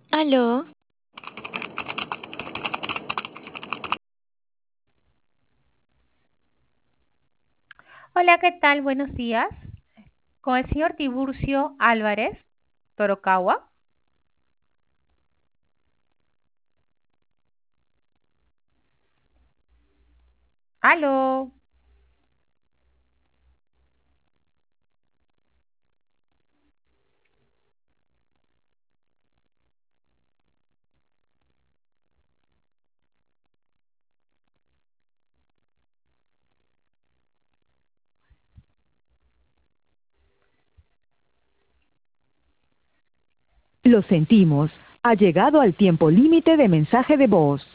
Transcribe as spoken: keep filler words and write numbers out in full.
Aló, Hola, ¿qué tal? Buenos días. Con el señor Tiburcio Álvarez Torokawa. Aló. Lo sentimos. Ha llegado al tiempo límite de mensaje de voz.